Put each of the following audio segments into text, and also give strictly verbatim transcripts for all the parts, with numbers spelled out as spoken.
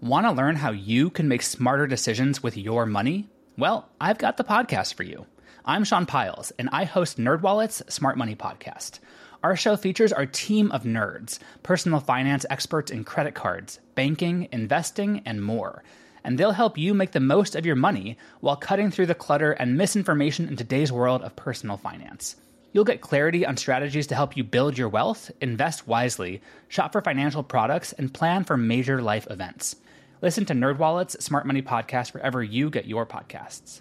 Want to learn how you can make smarter decisions with your money? Well, I've got the podcast for you. I'm Sean Piles, and I host NerdWallet's Smart Money Podcast. Our show features our team of nerds, personal finance experts in credit cards, banking, investing, and more. And they'll help you make the most of your money while cutting through the clutter and misinformation in today's world of personal finance. You'll get clarity on strategies to help you build your wealth, invest wisely, shop for financial products, and plan for major life events. Listen to NerdWallet's Smart Money Podcast wherever you get your podcasts.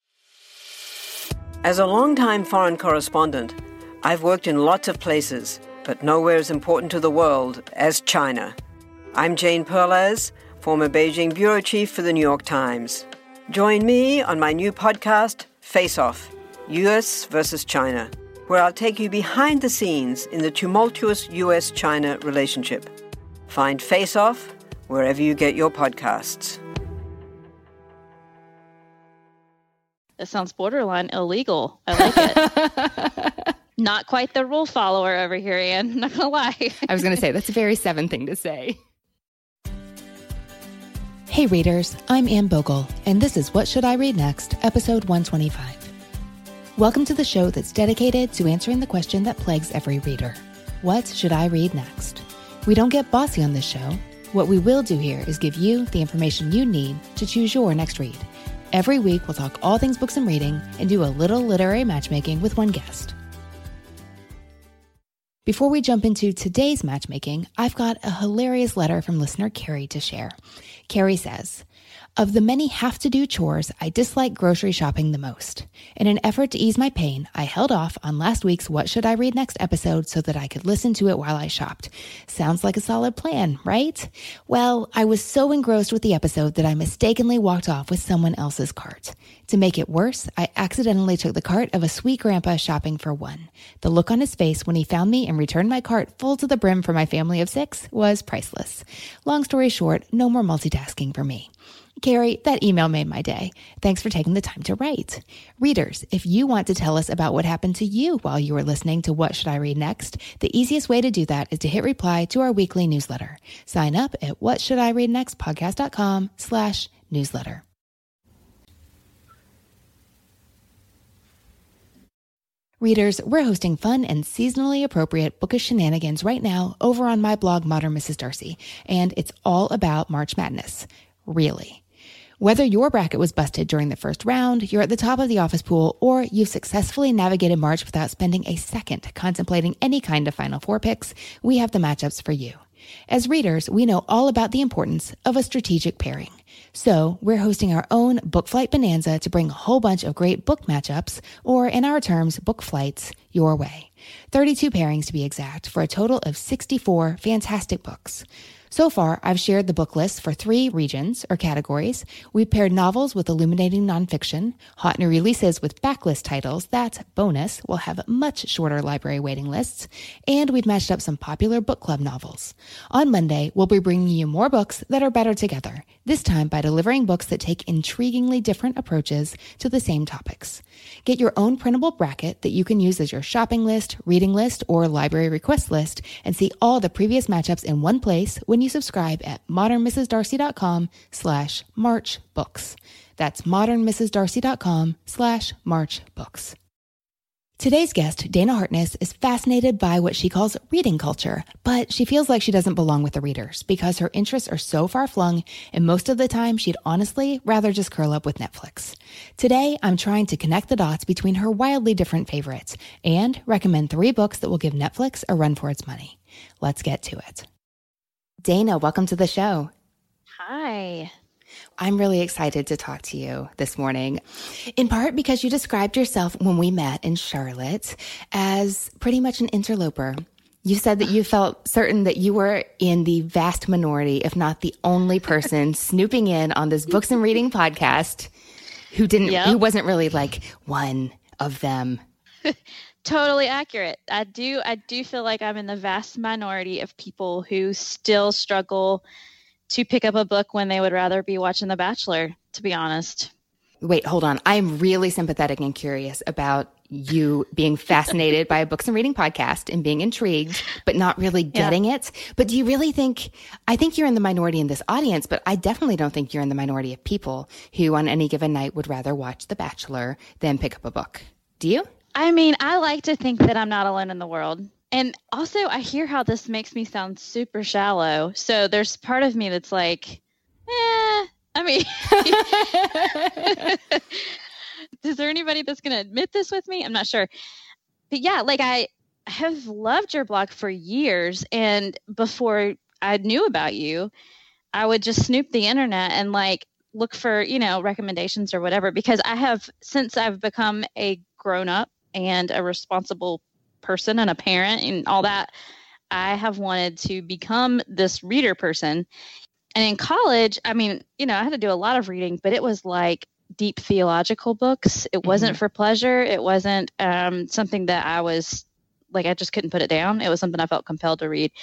As a longtime foreign correspondent, I've worked in lots of places, but nowhere as important to the world as China. I'm Jane Perlez, former Beijing bureau chief for the New York Times. Join me on my new podcast, Face Off, U S versus China, where I'll take you behind the scenes in the tumultuous U S China relationship. Find Face Off wherever you get your podcasts. It sounds borderline illegal. I like it. Not quite the rule follower over here, Anne. I'm not going to lie. I was going to say, that's a very Seven thing to say. Hey readers, I'm Anne Bogle, and this is What Should I Read Next, episode one twenty-five. Welcome to the show that's dedicated to answering the question that plagues every reader. What should I read next? We don't get bossy on this show. What we will do here is give you the information you need to choose your next read. Every week, we'll talk all things books and reading and do a little literary matchmaking with one guest. Before we jump into today's matchmaking, I've got a hilarious letter from listener Carrie to share. Carrie says, "Of the many have-to-do chores, I dislike grocery shopping the most. In an effort to ease my pain, I held off on last week's What Should I Read Next episode so that I could listen to it while I shopped. Sounds like a solid plan, right? Well, I was so engrossed with the episode that I mistakenly walked off with someone else's cart. To make it worse, I accidentally took the cart of a sweet grandpa shopping for one. The look on his face when he found me and returned my cart full to the brim for my family of six was priceless. Long story short, no more multitasking for me." Carrie, that email made my day. Thanks for taking the time to write. Readers, if you want to tell us about what happened to you while you were listening to What Should I Read Next, the easiest way to do that is to hit reply to our weekly newsletter. Sign up at whatshouldireadnextpodcast.com slash newsletter. Readers, we're hosting fun and seasonally appropriate bookish shenanigans right now over on my blog, Modern Missus Darcy, and it's all about March Madness. Really. Whether your bracket was busted during the first round, you're at the top of the office pool, or you've successfully navigated March without spending a second contemplating any kind of Final Four picks, we have the matchups for you. As readers, we know all about the importance of a strategic pairing. So we're hosting our own Book Flight Bonanza to bring a whole bunch of great book matchups, or in our terms, book flights, your way. thirty-two pairings to be exact, for a total of sixty-four fantastic books. So far, I've shared the book list for three regions or categories. We've paired novels with illuminating nonfiction, hot new releases with backlist titles, that bonus will have much shorter library waiting lists, and we've matched up some popular book club novels. On Monday, we'll be bringing you more books that are better together, this time by delivering books that take intriguingly different approaches to the same topics. Get your own printable bracket that you can use as your shopping list, reading list, or library request list, and see all the previous matchups in one place when you subscribe at modernmrsdarcy.com slash March books. That's modernmrsdarcy.com slash March books. Today's guest, Dana Hartness, is fascinated by what she calls reading culture, but she feels like she doesn't belong with the readers because her interests are so far-flung, and most of the time she'd honestly rather just curl up with Netflix. Today, I'm trying to connect the dots between her wildly different favorites and recommend three books that will give Netflix a run for its money. Let's get to it. Dana, welcome to the show. Hi. I'm really excited to talk to you this morning, in part because you described yourself when we met in Charlotte as pretty much an interloper. You said that you felt certain that you were in the vast minority, if not the only person snooping in on this books and reading podcast who didn't, yep. who wasn't really like one of them. Totally accurate. I do I do feel like I'm in the vast minority of people who still struggle to pick up a book when they would rather be watching The Bachelor, to be honest. Wait, hold on. I'm really sympathetic and curious about you being fascinated by a books and reading podcast and being intrigued, but not really getting yeah. it. But do you really think, I think you're in the minority in this audience, but I definitely don't think you're in the minority of people who on any given night would rather watch The Bachelor than pick up a book. Do you? I mean, I like to think that I'm not alone in the world. And also, I hear how this makes me sound super shallow. So there's part of me that's like, eh, I mean, is there anybody that's going to admit this with me? I'm not sure. But yeah, like I have loved your blog for years. And before I knew about you, I would just snoop the internet and like look for, you know, recommendations or whatever, because I have, since I've become a grown up and a responsible person and a parent and all that, I have wanted to become this reader person. And in college, I mean, you know, I had to do a lot of reading, but it was like deep theological books. It wasn't mm-hmm. for pleasure. It wasn't um, something that I was like, I just couldn't put it down. It was something I felt compelled to read.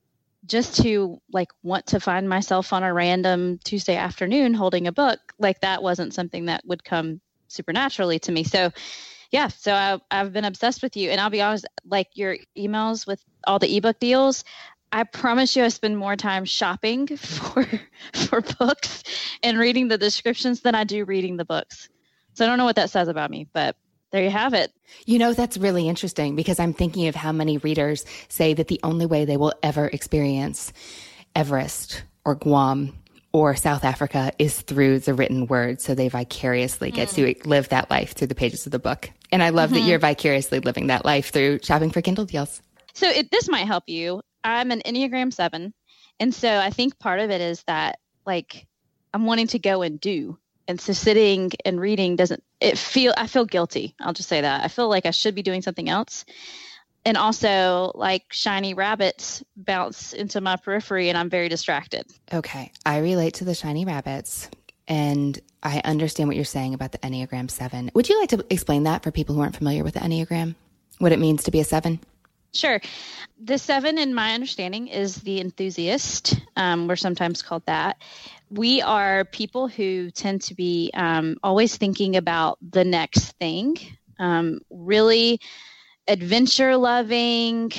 Just to like want to find myself on a random Tuesday afternoon holding a book, like that wasn't something that would come supernaturally to me. So yeah, so I, I've been obsessed with you. And I'll be honest, like your emails with all the ebook deals, I promise you I spend more time shopping for for books and reading the descriptions than I do reading the books. So I don't know what that says about me, but there you have it. You know, that's really interesting because I'm thinking of how many readers say that the only way they will ever experience Everest or Guam or South Africa is through the written word. So they vicariously get mm. to live that life through the pages of the book. And I love mm-hmm. that you're vicariously living that life through shopping for Kindle deals. So it, this might help you. I'm an Enneagram seven. And so I think part of it is that like I'm wanting to go and do. And so sitting and reading doesn't, it feel, I feel guilty. I'll just say that. I feel like I should be doing something else. And also like shiny rabbits bounce into my periphery and I'm very distracted. Okay. I relate to the shiny rabbits and I understand what you're saying about the Enneagram seven. Would you like to explain that for people who aren't familiar with the Enneagram? What it means to be a seven? Sure. The seven, in my understanding, is the enthusiast. Um, we're sometimes called that. We are people who tend to be um, always thinking about the next thing, um, really adventure loving.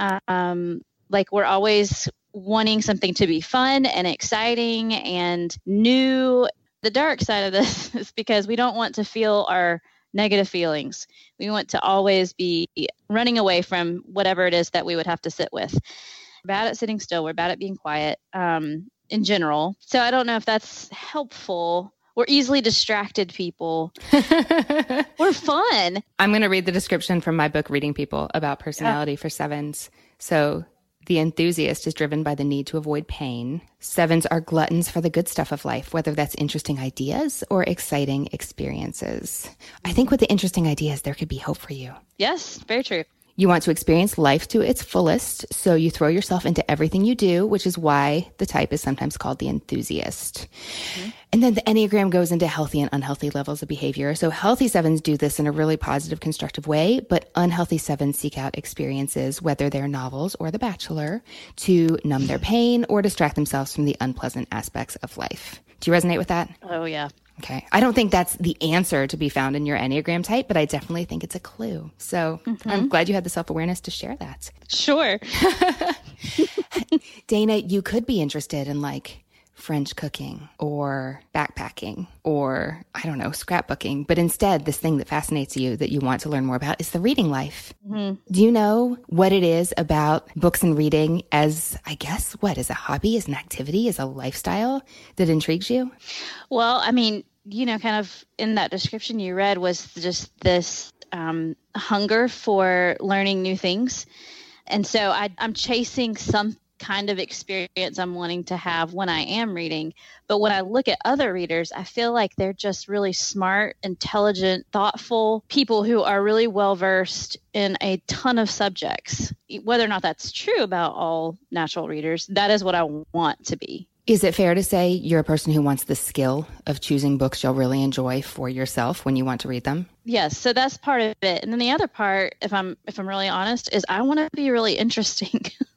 Um, like we're always wanting something to be fun and exciting and new. The dark side of this is because we don't want to feel our negative feelings. We want to always be running away from whatever it is that we would have to sit with. We're bad at sitting still. We're bad at being quiet um, in general. So I don't know if that's helpful. We're easily distracted people. We're fun. I'm going to read the description from my book, Reading People, about personality yeah. for sevens. So the enthusiast is driven by the need to avoid pain. Sevens are gluttons for the good stuff of life, whether that's interesting ideas or exciting experiences. I think with the interesting ideas, there could be hope for you. Yes, very true. You want to experience life to its fullest, so you throw yourself into everything you do, which is why the type is sometimes called the enthusiast. Mm-hmm. And then the Enneagram goes into healthy and unhealthy levels of behavior. So healthy sevens do this in a really positive, constructive way, but unhealthy sevens seek out experiences, whether they're novels or The Bachelor, to numb their pain or distract themselves from the unpleasant aspects of life. Do you resonate with that? Oh, yeah. Okay. I don't think that's the answer to be found in your Enneagram type, but I definitely think it's a clue. So mm-hmm. I'm glad you had the self-awareness to share that. Sure. Dana, you could be interested in like French cooking or backpacking or, I don't know, scrapbooking. But instead, this thing that fascinates you that you want to learn more about is the reading life. Mm-hmm. Do you know what it is about books and reading as, I guess, what, as a hobby, as an activity, as a lifestyle that intrigues you? Well, I mean, you know, kind of in that description you read was just this um, hunger for learning new things. And so I, I'm chasing some kind of experience I'm wanting to have when I am reading. But when I look at other readers, I feel like they're just really smart, intelligent, thoughtful people who are really well-versed in a ton of subjects. Whether or not that's true about all natural readers, that is what I want to be. Is it fair to say you're a person who wants the skill of choosing books you'll really enjoy for yourself when you want to read them? Yes, so that's part of it. And then the other part, if I'm if I'm really honest, is I want to be really interesting.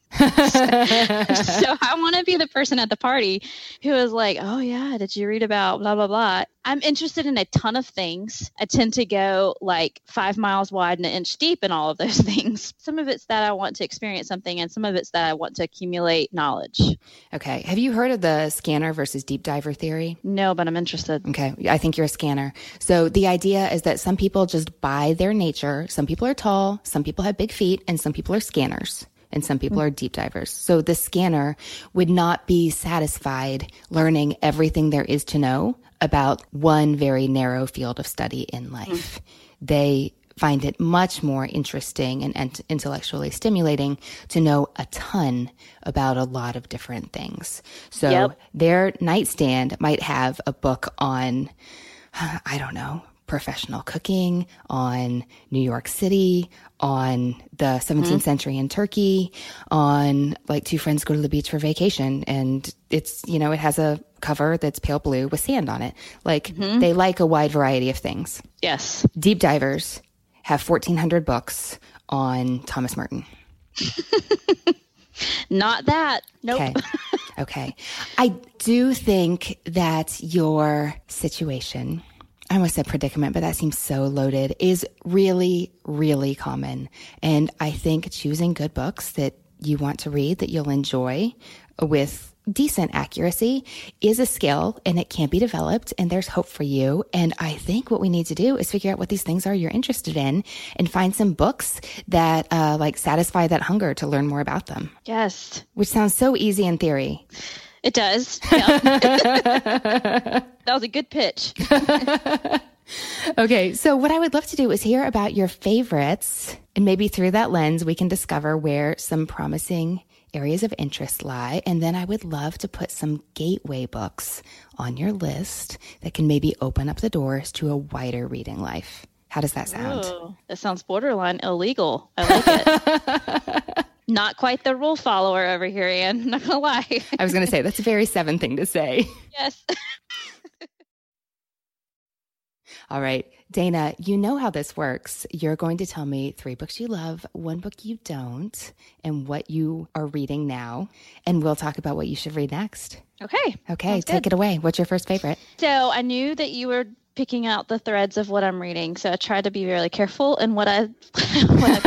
so, so I want to be the person at the party who is like, oh yeah, did you read about blah, blah, blah. I'm interested in a ton of things. I tend to go like five miles wide and an inch deep in all of those things. Some of it's that I want to experience something, and some of it's that I want to accumulate knowledge. Okay. Have you heard of the scanner versus deep diver theory? No, but I'm interested. Okay. I think you're a scanner. So the idea is that some people just by their nature, some people are tall, some people have big feet, and some people are scanners. And some people are deep divers. So the scanner would not be satisfied learning everything there is to know about one very narrow field of study in life. Mm. They find it much more interesting and ent- intellectually stimulating to know a ton about a lot of different things. So yep. Their nightstand might have a book on, I don't know, professional cooking, on New York City, on the seventeenth mm-hmm. century in Turkey, on like two friends go to the beach for vacation. And it's, you know, it has a cover that's pale blue with sand on it. Like mm-hmm. they like a wide variety of things. Yes. Deep divers have fourteen hundred books on Thomas Merton. Not that. Nope. Okay. Okay. I do think that your situation, I almost said predicament, but that seems so loaded, is really, really common. And I think choosing good books that you want to read, that you'll enjoy with decent accuracy is a skill, and it can be developed, and there's hope for you. And I think what we need to do is figure out what these things are you're interested in and find some books that uh, like satisfy that hunger to learn more about them. Yes. Which sounds so easy in theory. It does. Yeah. That was a good pitch. Okay, so what I would love to do is hear about your favorites, and maybe through that lens, we can discover where some promising areas of interest lie. And then I would love to put some gateway books on your list that can maybe open up the doors to a wider reading life. How does that sound? Ooh, that sounds borderline illegal. I like it. Not quite the rule follower over here, Anne. Not gonna lie. I was gonna say, that's a very Seven thing to say. Yes. All right, Dana, you know how this works. You're going to tell me three books you love, one book you don't, and what you are reading now. And we'll talk about what you should read next. Okay. Okay, Sounds take good. it away. What's your first favorite? So I knew that you were picking out the threads of what I'm reading, so I tried to be really careful in what I what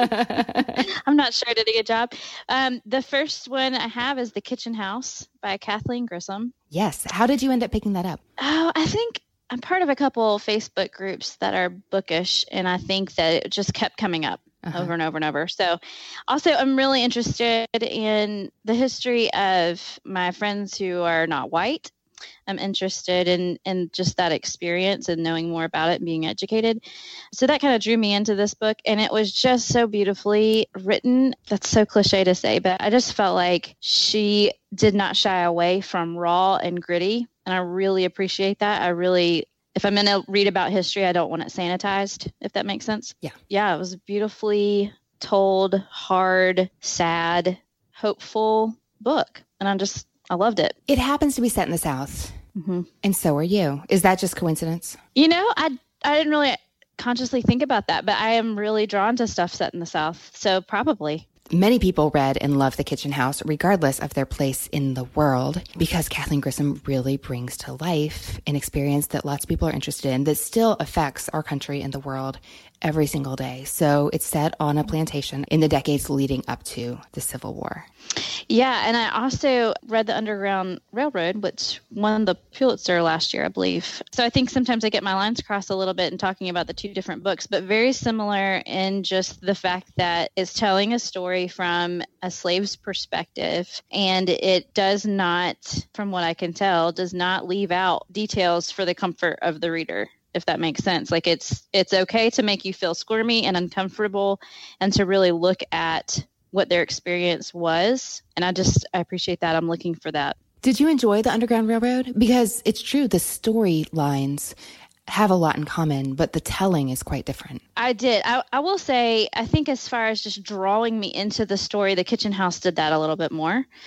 I picked. I'm not sure I did a good job. Um, the first one I have is The Kitchen House by Kathleen Grissom. Yes. How did you end up picking that up? Oh, I think I'm part of a couple Facebook groups that are bookish, and I think that it just kept coming up uh-huh. over and over and over. So also, I'm really interested in the history of my friends who are not white. I'm interested in, in just that experience and knowing more about it and being educated. So that kind of drew me into this book, and it was just so beautifully written. That's so cliche to say, but I just felt like she did not shy away from raw and gritty. And I really appreciate that. I really, if I'm going to read about history, I don't want it sanitized, if that makes sense. Yeah. Yeah, it was a beautifully told, hard, sad, hopeful book. And I just, I loved it. It happens to be set in the South. Mm-hmm. And so are you. Is that just coincidence? You know, I, I didn't really consciously think about that, but I am really drawn to stuff set in the South. So probably. Many people read and love The Kitchen House, regardless of their place in the world, because Kathleen Grissom really brings to life an experience that lots of people are interested in that still affects our country and the world every single day. So it's set on a plantation in the decades leading up to the Civil War. Yeah, and I also read The Underground Railroad, which won the Pulitzer last year, I believe. So I think sometimes I get my lines crossed a little bit in talking about the two different books, but very similar in just the fact that it's telling a story from a slave's perspective, and it does not, from what I can tell, does not leave out details for the comfort of the reader, if that makes sense. Like it's it's okay to make you feel squirmy and uncomfortable and to really look at what their experience was. And I just, I appreciate that. I'm looking for that. Did you enjoy The Underground Railroad? Because it's true, the storylines have a lot in common, but the telling is quite different. I did. I, I will say, I think as far as just drawing me into the story, The Kitchen House did that a little bit more.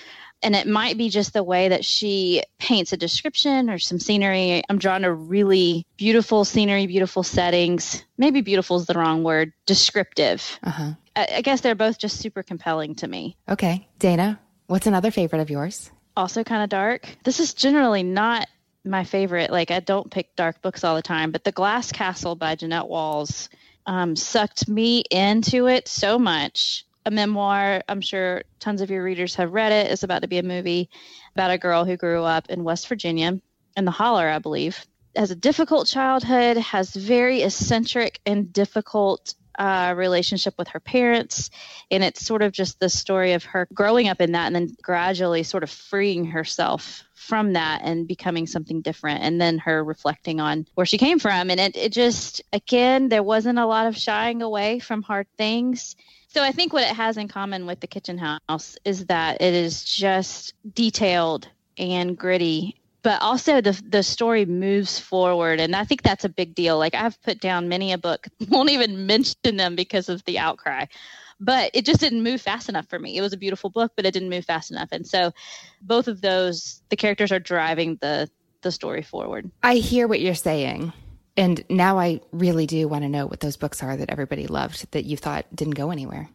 And it might be just the way that she paints a description or some scenery. I'm drawn to really beautiful scenery, beautiful settings. Maybe beautiful is the wrong word. Descriptive. Uh-huh. I, I guess they're both just super compelling to me. Okay. Dana, what's another favorite of yours? Also kind of dark. This is generally not my favorite. Like, I don't pick dark books all the time, but The Glass Castle by Jeanette Walls um, sucked me into it so much. A memoir, I'm sure tons of your readers have read it. It's about to be a movie about a girl who grew up in West Virginia, in the Holler, I believe. Has a difficult childhood, has very eccentric and difficult uh, relationship with her parents. And it's sort of just the story of her growing up in that and then gradually sort of freeing herself from that and becoming something different. And then her reflecting on where she came from. And it, it just, again, there wasn't a lot of shying away from hard things. So I think what it has in common with The Kitchen House is that it is just detailed and gritty, but also the the story moves forward. And I think that's a big deal. Like, I've put down many a book, won't even mention them because of the outcry, but it just didn't move fast enough for me. It was a beautiful book, but it didn't move fast enough. And so both of those, the characters are driving the the story forward. I hear what you're saying. And now I really do want to know what those books are that everybody loved that you thought didn't go anywhere.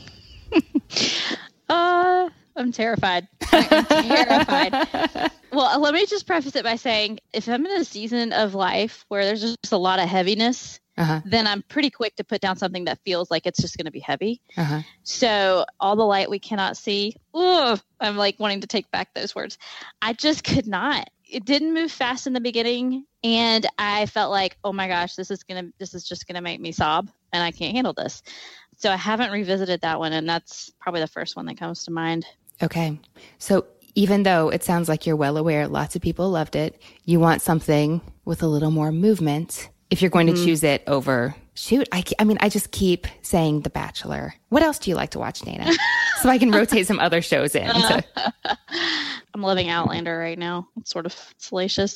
uh, I'm terrified. I'm terrified. Well, let me just preface it by saying, if I'm in a season of life where there's just a lot of heaviness, uh-huh. then I'm pretty quick to put down something that feels like it's just going to be heavy. Uh-huh. So All the Light We Cannot See, ooh, I'm like wanting to take back those words. I just could not. It didn't move fast in the beginning, and I felt like, oh my gosh, this is gonna, this is just gonna make me sob, and I can't handle this. So I haven't revisited that one, and that's probably the first one that comes to mind. Okay, so even though it sounds like you're well aware, lots of people loved it, you want something with a little more movement. If you're going mm-hmm. to choose it over, shoot, I, I mean, I just keep saying The Bachelor. What else do you like to watch, Dana? So I can rotate some other shows in. To... I'm loving Outlander right now. It's sort of salacious.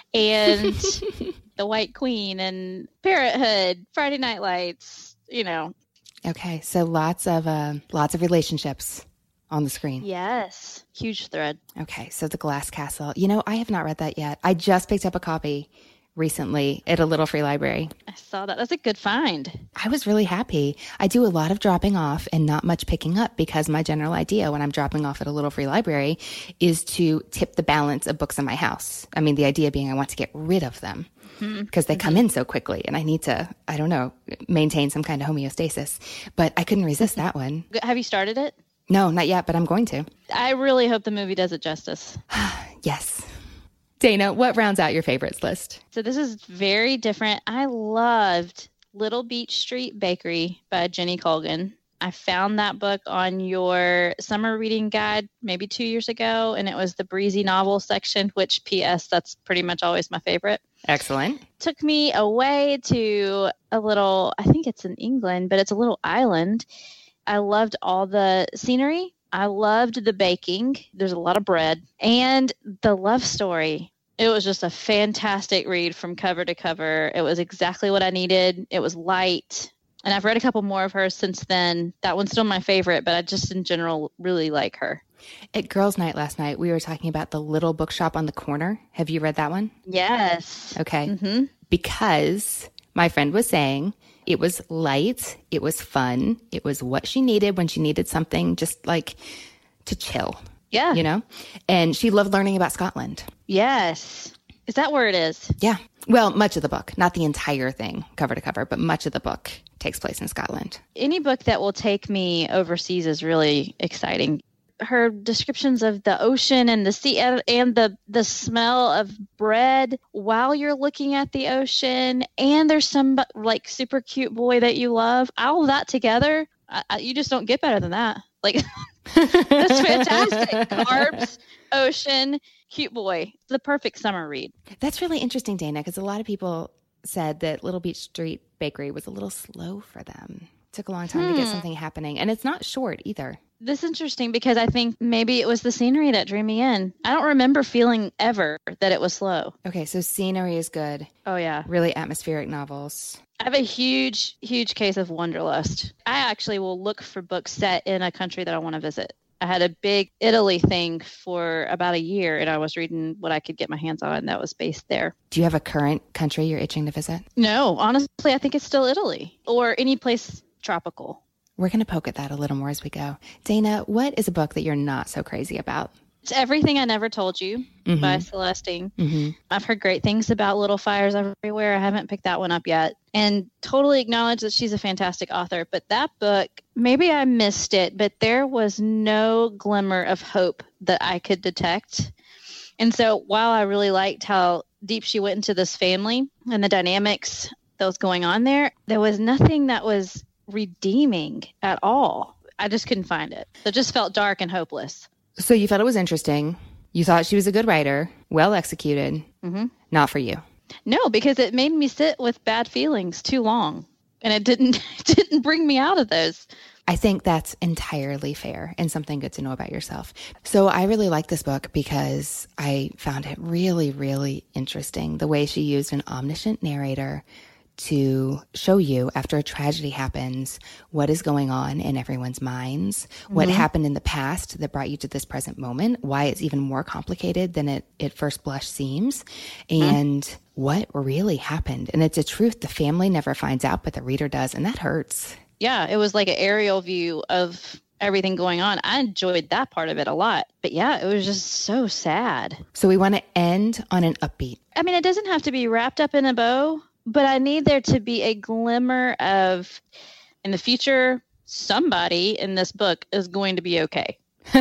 And The White Queen and Parenthood, Friday Night Lights, you know. Okay, so lots of uh, lots of relationships on the screen. Yes, huge thread. Okay, so The Glass Castle. You know, I have not read that yet. I just picked up a copy recently at a little free library. I saw that. That's a good find. I was really happy. I do a lot of dropping off and not much picking up because my general idea when I'm dropping off at a little free library is to tip the balance of books in my house. I mean, the idea being I want to get rid of them mm-hmm. because they mm-hmm. come in so quickly and I need to, I don't know, maintain some kind of homeostasis. But I couldn't resist that one. Have you started it? No, not yet, but I'm going to. I really hope the movie does it justice. Yes. Dana, what rounds out your favorites list? So this is very different. I loved Little Beach Street Bakery by Jenny Colgan. I found that book on your summer reading guide maybe two years ago, and it was the breezy novel section, which P S that's pretty much always my favorite. Excellent. Took me away to a little, I think it's in England, but it's a little island. I loved all the scenery. I loved the baking. There's a lot of bread. And the love story. It was just a fantastic read from cover to cover. It was exactly what I needed. It was light. And I've read a couple more of hers since then. That one's still my favorite, but I just in general really like her. At Girls' Night last night, we were talking about The Little Bookshop on the Corner. Have you read that one? Yes. Okay. Mm-hmm. Because my friend was saying it was light, it was fun, it was what she needed when she needed something just like to chill. Yeah. You know? And she loved learning about Scotland. Yes. Is that where it is? Yeah. Well, much of the book, not the entire thing cover to cover, but much of the book takes place in Scotland. Any book that will take me overseas is really exciting. Her descriptions of the ocean and the sea and the, the smell of bread while you're looking at the ocean, and there's some like super cute boy that you love, all of that together, I, I, you just don't get better than that. Like, that's fantastic. Carbs, ocean, cute boy. The perfect summer read. That's really interesting, Dana, because a lot of people said that Little Beach Street Bakery was a little slow for them. It took a long time hmm. to get something happening. And it's not short either. This is interesting because I think maybe it was the scenery that drew me in. I don't remember feeling ever that it was slow. Okay, so scenery is good. Oh, yeah. Really atmospheric novels. I have a huge, huge case of wanderlust. I actually will look for books set in a country that I want to visit. I had a big Italy thing for about a year, and I was reading what I could get my hands on that was based there. Do you have a current country you're itching to visit? No, honestly, I think it's still Italy or any place tropical. We're going to poke at that a little more as we go. Dana, what is a book that you're not so crazy about? It's Everything I Never Told You mm-hmm. by Celestine. Mm-hmm. I've heard great things about Little Fires Everywhere. I haven't picked that one up yet. And totally acknowledge that she's a fantastic author. But that book, maybe I missed it, but there was no glimmer of hope that I could detect. And so while I really liked how deep she went into this family and the dynamics that was going on there, there was nothing that was redeeming at all. I just couldn't find it. It just felt dark and hopeless. So you thought it was interesting. You thought she was a good writer, well executed. Mm-hmm. Not for you. No, because it made me sit with bad feelings too long, and it didn't it didn't bring me out of those. I think that's entirely fair and something good to know about yourself. So I really like this book because I found it really, really interesting, the way she used an omniscient narrator to show you, after a tragedy happens, what is going on in everyone's minds, mm-hmm. what happened in the past that brought you to this present moment, why it's even more complicated than it at first blush seems, and mm-hmm. what really happened. And it's a truth the family never finds out, but the reader does, and that hurts. Yeah, it was like an aerial view of everything going on. I enjoyed that part of it a lot. But yeah, it was just so sad. So we want to end on an upbeat. I mean, it doesn't have to be wrapped up in a bow, but I need there to be a glimmer of, in the future, somebody in this book is going to be okay.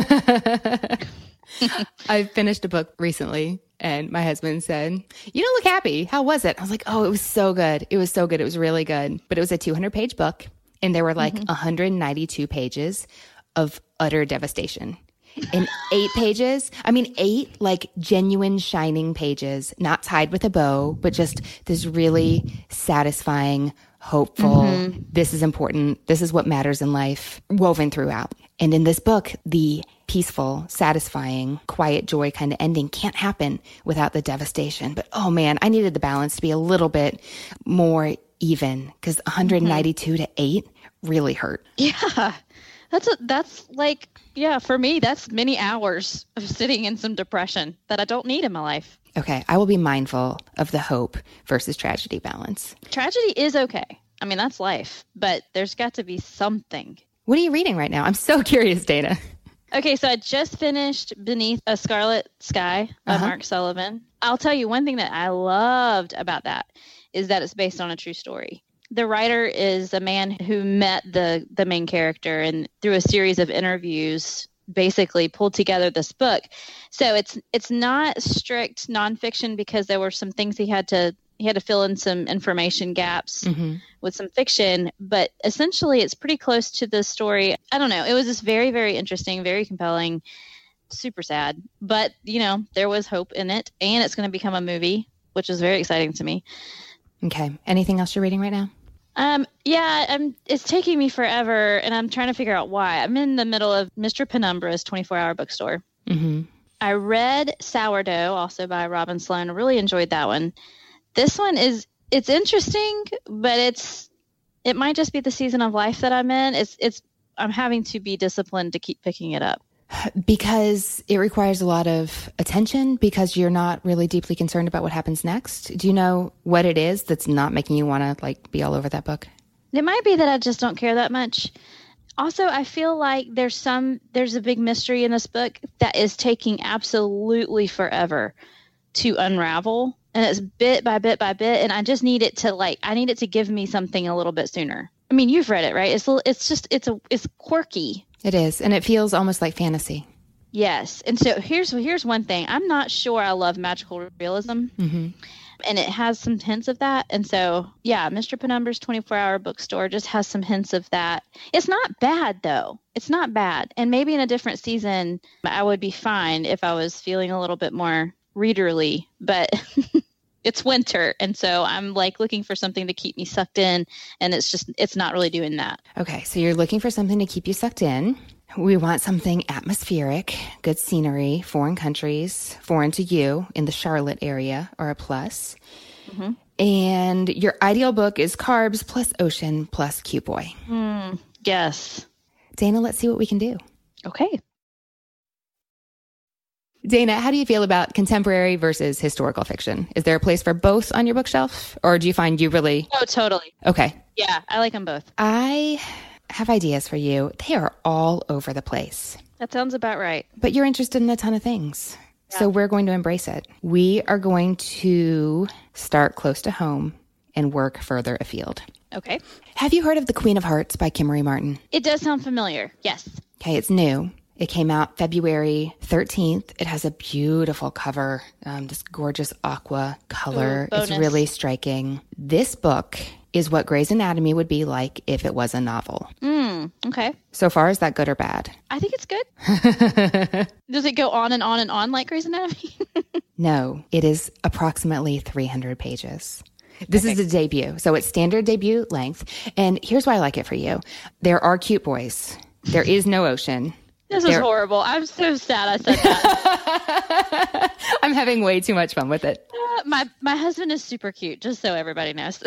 I finished a book recently, and my husband said, "You don't look happy. How was it?" I was like, "Oh, it was so good. It was so good. It was really good." But it was a two hundred page book, and there were like mm-hmm. one hundred ninety-two pages of utter devastation. In eight pages, I mean, eight like genuine shining pages, not tied with a bow, but just this really satisfying, hopeful, mm-hmm. this is important, this is what matters in life, woven throughout. And in this book, the peaceful, satisfying, quiet joy kind of ending can't happen without the devastation. But oh man, I needed the balance to be a little bit more even, because one hundred ninety-two mm-hmm. to eight really hurt. Yeah. That's a, that's like, yeah, for me, that's many hours of sitting in some depression that I don't need in my life. Okay, I will be mindful of the hope versus tragedy balance. Tragedy is okay. I mean, that's life, but there's got to be something. What are you reading right now? I'm so curious, Dana. Okay, so I just finished Beneath a Scarlet Sky by uh-huh. Mark Sullivan. I'll tell you one thing that I loved about that is that it's based on a true story. The writer is a man who met the, the main character and through a series of interviews basically pulled together this book. So it's it's not strict nonfiction because there were some things he had to he had to fill in some information gaps mm-hmm. with some fiction, but essentially it's pretty close to the story. I don't know. It was just very, very interesting, very compelling, super sad. But, you know, there was hope in it, and it's going to become a movie, which is very exciting to me. Okay. Anything else you're reading right now? Um, yeah, I'm, it's taking me forever, and I'm trying to figure out why. I'm in the middle of Mister Penumbra's twenty-four hour bookstore. Mm-hmm. I read Sourdough, also by Robin Sloan. I really enjoyed that one. This one is, it's interesting, but it's, it might just be the season of life that I'm in. It's, it's, I'm having to be disciplined to keep picking it up. Because it requires a lot of attention, because you're not really deeply concerned about what happens next. Do you know what it is that's not making you want to like be all over that book? It might be that I just don't care that much. Also, I feel like there's some, there's a big mystery in this book that is taking absolutely forever to unravel. And it's bit by bit by bit. And I just need it to like, I need it to give me something a little bit sooner. I mean, you've read it, right? It's it's just, it's a, it's quirky. It is. And it feels almost like fantasy. Yes. And so here's, here's one thing. I'm not sure I love magical realism. Mm-hmm. And it has some hints of that. And so, yeah, Mister Penumbra's twenty-four hour bookstore just has some hints of that. It's not bad, though. It's not bad. And maybe in a different season, I would be fine if I was feeling a little bit more readerly. But it's winter. And so I'm like looking for something to keep me sucked in. And it's just, it's not really doing that. Okay. So you're looking for something to keep you sucked in. We want something atmospheric, good scenery, foreign countries, foreign to you in the Charlotte area are a plus. Mm-hmm. And your ideal book is carbs plus ocean plus cute boy. Mm, yes. Dana, let's see what we can do. Okay. Dana, how do you feel about contemporary versus historical fiction? Is there a place for both on your bookshelf? Or do you find you really... Oh, totally. Okay. Yeah, I like them both. I have ideas for you. They are all over the place. That sounds about right. But you're interested in a ton of things. Yeah. So we're going to embrace it. We are going to start close to home and work further afield. Okay. Have you heard of The Queen of Hearts by Kimmery Martin? It does sound familiar. Yes. Okay, it's new. It came out February thirteenth. It has a beautiful cover, um, this gorgeous aqua color. Ooh, it's really striking. This book is what Grey's Anatomy would be like if it was a novel. Mm, okay. So far, is that good or bad? I think it's good. Does it go on and on and on like Grey's Anatomy? No, it is approximately three hundred pages. This okay. is a debut, so it's standard debut length. And here's why I like it for you. There are cute boys. There is no ocean. This is horrible. I'm so sad I said that. I'm having way too much fun with it. Uh, my my husband is super cute, just so everybody knows.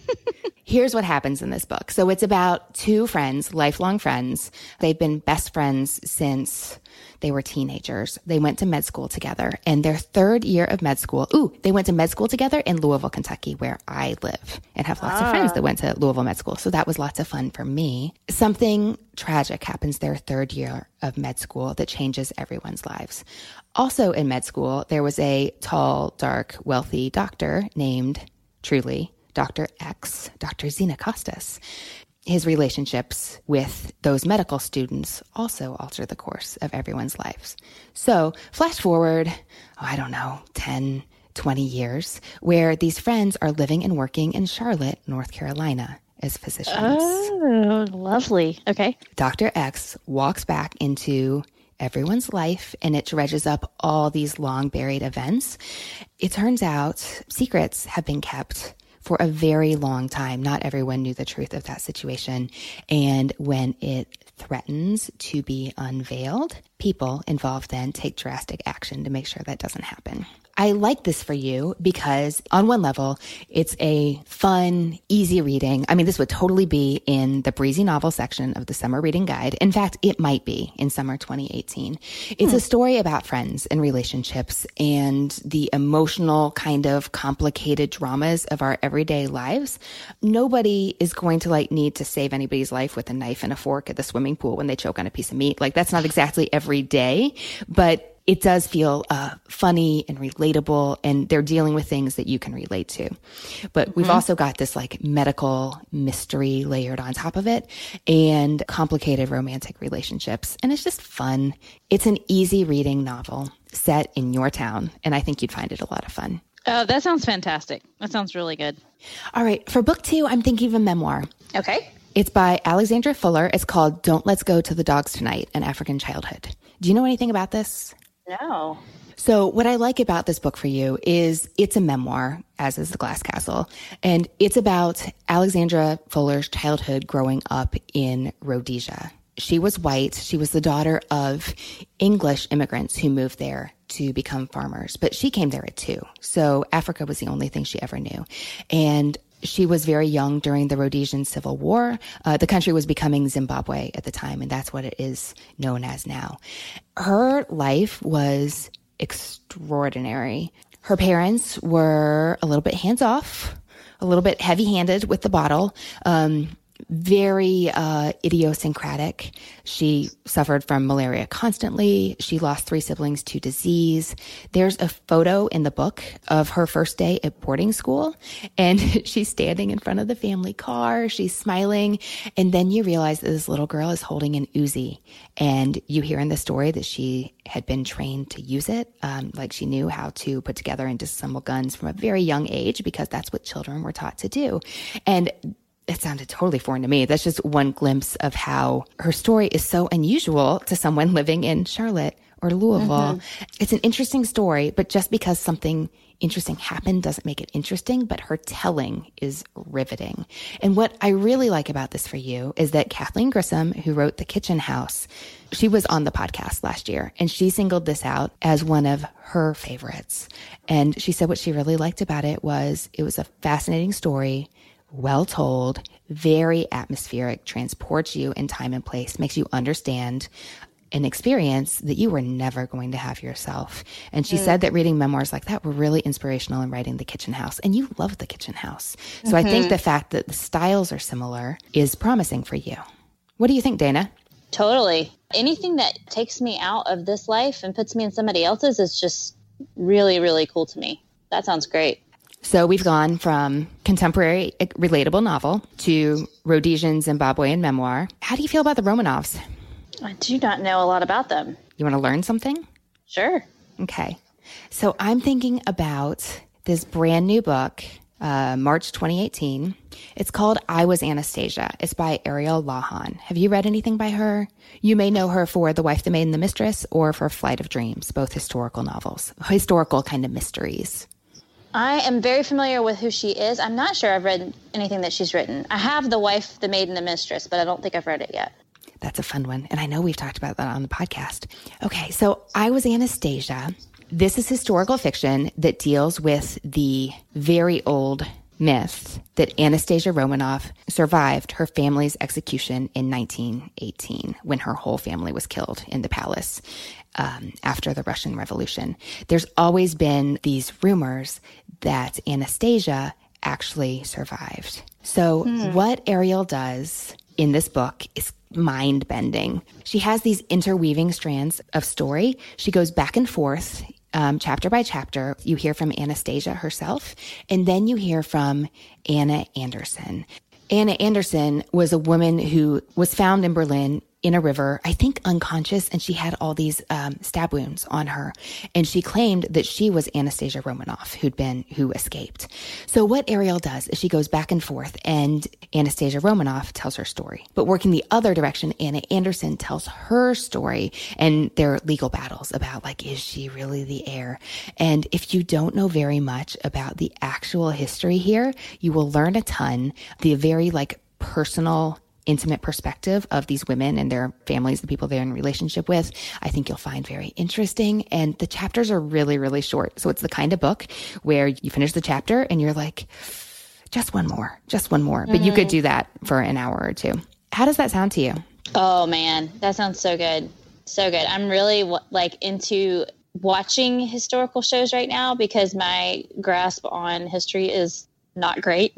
Here's what happens in this book. So it's about two friends, lifelong friends. They've been best friends since they were teenagers. They went to med school together. And their third year of med school, ooh, they went to med school together in Louisville, Kentucky, where I live and have lots ah. of friends that went to Louisville Med School. So that was lots of fun for me. Something tragic happens their third year of med school that changes everyone's lives. Also in med school, there was a tall, dark, wealthy doctor named, truly, Doctor X, Doctor Zena Costas. His relationships with those medical students also alter the course of everyone's lives. So flash forward, oh, I don't know, ten, twenty years, where these friends are living and working in Charlotte, North Carolina as physicians. Oh, lovely. Okay. Doctor X walks back into everyone's life, and it dredges up all these long buried events. It turns out secrets have been kept for a very long time. Not everyone knew the truth of that situation. And when it threatens to be unveiled, people involved then take drastic action to make sure that doesn't happen. I like this for you because on one level, it's a fun, easy reading. I mean, this would totally be in the breezy novel section of the summer reading guide. In fact, it might be in summer twenty eighteen. It's hmm. a story about friends and relationships and the emotional kind of complicated dramas of our everyday lives. Nobody is going to like need to save anybody's life with a knife and a fork at the swimming pool when they choke on a piece of meat. Like that's not exactly every day, but it does feel uh, funny and relatable, and they're dealing with things that you can relate to. But mm-hmm. we've also got this like medical mystery layered on top of it and complicated romantic relationships. And it's just fun. It's an easy reading novel set in your town, and I think you'd find it a lot of fun. Oh, that sounds fantastic. That sounds really good. All right. For book two, I'm thinking of a memoir. Okay. It's by Alexandra Fuller. It's called Don't Let's Go to the Dogs Tonight, An African Childhood. Do you know anything about this? No. So what I like about this book for you is it's a memoir, as is The Glass Castle, and it's about Alexandra Fuller's childhood growing up in Rhodesia. She was white. She was the daughter of English immigrants who moved there to become farmers, but she came there at two. So Africa was the only thing she ever knew. And she was very young during the Rhodesian Civil War. Uh, the country was becoming Zimbabwe at the time, and that's what it is known as now. Her life was extraordinary. Her parents were a little bit hands-off, a little bit heavy-handed with the bottle, um, very uh, idiosyncratic. She suffered from malaria constantly. She lost three siblings to disease. There's a photo in the book of her first day at boarding school, and she's standing in front of the family car. She's smiling, and then you realize that this little girl is holding an Uzi, and you hear in the story that she had been trained to use it, um, like she knew how to put together and disassemble guns from a very young age because that's what children were taught to do. And it sounded totally foreign to me. That's just one glimpse of how her story is so unusual to someone living in Charlotte or Louisville. Mm-hmm. It's an interesting story, but just because something interesting happened doesn't make it interesting, but her telling is riveting. And what I really like about this for you is that Kathleen Grissom, who wrote The Kitchen House, she was on the podcast last year, and she singled this out as one of her favorites. And she said what she really liked about it was it was a fascinating story, well told, very atmospheric, transports you in time and place, makes you understand an experience that you were never going to have yourself. And she Mm. said that reading memoirs like that were really inspirational in writing The Kitchen House. And you love The Kitchen House. So Mm-hmm. I think the fact that the styles are similar is promising for you. What do you think, Dana? Totally. Anything that takes me out of this life and puts me in somebody else's is just really, really cool to me. That sounds great. So we've gone from contemporary relatable novel to Rhodesian Zimbabwean memoir. How do you feel about the Romanovs? I do not know a lot about them. You want to learn something? Sure. Okay. So I'm thinking about this brand new book, uh, March twenty eighteen. It's called I Was Anastasia. It's by Ariel Lahan. Have you read anything by her? You may know her for The Wife, the Maid, and the Mistress, or for Flight of Dreams, both historical novels, historical kind of mysteries. I am very familiar with who she is. I'm not sure I've read anything that she's written. I have The Wife, the Maid, and the Mistress, but I don't think I've read it yet. That's a fun one. And I know we've talked about that on the podcast. Okay, so I Was Anastasia. This is historical fiction that deals with the very old myth that Anastasia Romanov survived her family's execution in nineteen eighteen when her whole family was killed in the palace um, after the Russian Revolution. There's always been these rumors that Anastasia actually survived. So hmm. what Ariel does in this book is mind-bending. She has these interweaving strands of story. She goes back and forth Um, chapter by chapter. You hear from Anastasia herself, and then you hear from Anna Anderson. Anna Anderson was a woman who was found in Berlin in a river, I think unconscious, and she had all these um, stab wounds on her. And she claimed that she was Anastasia Romanov, who'd been, who escaped. So what Ariel does is she goes back and forth, and Anastasia Romanov tells her story. But working the other direction, Anna Anderson tells her story, and there are legal battles about, like, is she really the heir? And if you don't know very much about the actual history here, you will learn a ton. The very, like, personal, intimate perspective of these women and their families, the people they're in relationship with, I think you'll find very interesting. And the chapters are really, really short. So it's the kind of book where you finish the chapter and you're like, just one more, just one more. Mm-hmm. But you could do that for an hour or two. How does that sound to you? Oh, man, that sounds so good. So good. I'm really like into watching historical shows right now because my grasp on history is not great,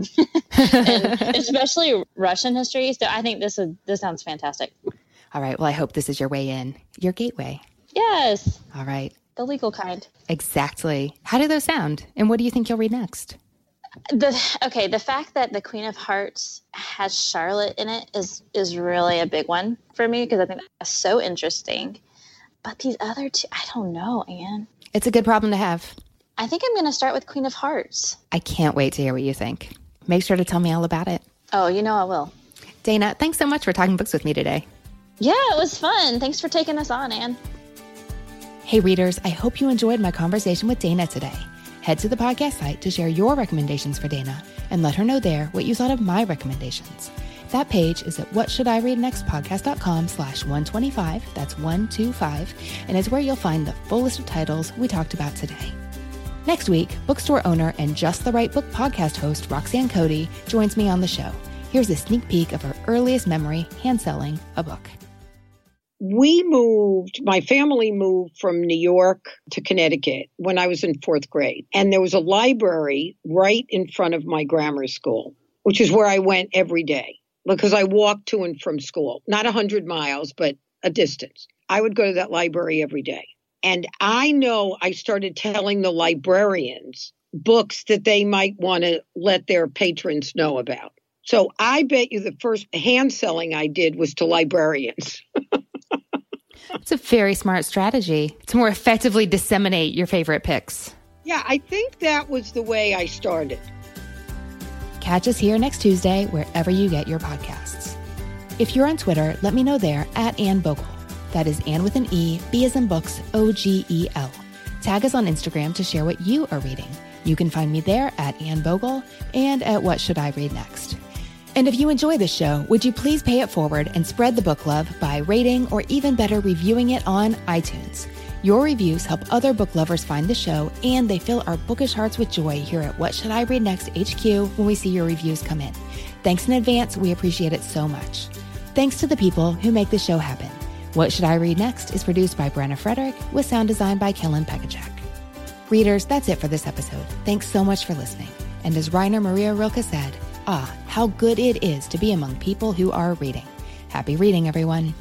and especially Russian history. So I think this is, this sounds fantastic. All right. Well, I hope this is your way in, your gateway. Yes. All right. The legal kind. Exactly. How do those sound? And what do you think you'll read next? The okay, the fact that the Queen of Hearts has Charlotte in it is is really a big one for me because I think that's so interesting. But these other two, I don't know, Anne. It's a good problem to have. I think I'm going to start with Queen of Hearts. I can't wait to hear what you think. Make sure to tell me all about it. Oh, you know I will. Dana, thanks so much for talking books with me today. Yeah, it was fun. Thanks for taking us on, Anne. Hey, readers, I hope you enjoyed my conversation with Dana today. Head to the podcast site to share your recommendations for Dana and let her know there what you thought of my recommendations. That page is at whatshouldireadnextpodcast.com slash 125. That's one two five. And it's where you'll find the full list of titles we talked about today. Next week, bookstore owner and Just the Right Book podcast host Roxanne Cody joins me on the show. Here's a sneak peek of her earliest memory hand-selling a book. We moved, my family moved from New York to Connecticut when I was in fourth grade. And there was a library right in front of my grammar school, which is where I went every day because I walked to and from school. Not one hundred miles, but a distance. I would go to that library every day. And I know I started telling the librarians books that they might want to let their patrons know about. So I bet you the first hand selling I did was to librarians. It's a very smart strategy to more effectively disseminate your favorite picks. Yeah, I think that was the way I started. Catch us here next Tuesday, wherever you get your podcasts. If you're on Twitter, let me know there at Anne Bogle. That is Anne with an E, B as in books, O G E L. Tag us on Instagram to share what you are reading. You can find me there at Anne Bogle and at What Should I Read Next. And if you enjoy this show, would you please pay it forward and spread the book love by rating or even better, reviewing it on iTunes. Your reviews help other book lovers find the show, and they fill our bookish hearts with joy here at What Should I Read Next H Q when we see your reviews come in. Thanks in advance. We appreciate it so much. Thanks to the people who make the show happen. What Should I Read Next is produced by Brenna Frederick with sound design by Kellen Pekacek. Readers, that's it for this episode. Thanks so much for listening. And as Rainer Maria Rilke said, ah, how good it is to be among people who are reading. Happy reading, everyone.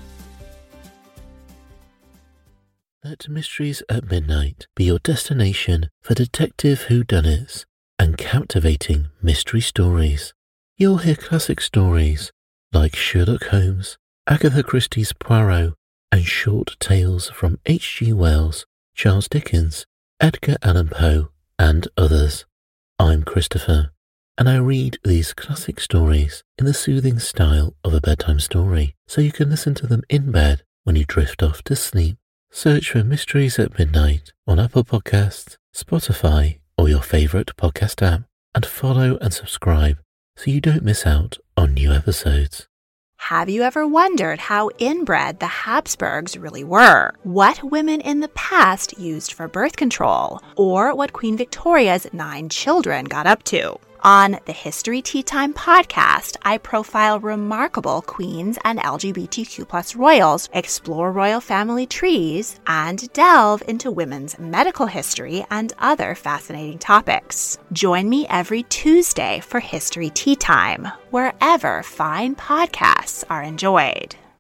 Let Mysteries at Midnight be your destination for detective whodunits and captivating mystery stories. You'll hear classic stories like Sherlock Holmes, Agatha Christie's Poirot, and short tales from H G Wells, Charles Dickens, Edgar Allan Poe, and others. I'm Christopher, and I read these classic stories in the soothing style of a bedtime story, so you can listen to them in bed when you drift off to sleep. Search for Mysteries at Midnight on Apple Podcasts, Spotify, or your favourite podcast app, and follow and subscribe so you don't miss out on new episodes. Have you ever wondered how inbred the Habsburgs really were? What women in the past used for birth control? Or what Queen Victoria's nine children got up to? On the History Tea Time podcast, I profile remarkable queens and L G B T Q plus royals, explore royal family trees, and delve into women's medical history and other fascinating topics. Join me every Tuesday for History Tea Time, wherever fine podcasts are enjoyed.